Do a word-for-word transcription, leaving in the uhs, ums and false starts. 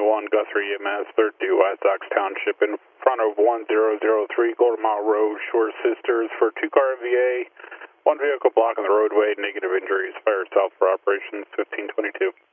twenty-one Guthrie E M S, thirty-two White Sox Township, in front of one zero zero three Golden Mile Road, Shore Sisters, for two-car M V A, one vehicle blocking the roadway, negative injuries, fire south for operations fifteen twenty-two.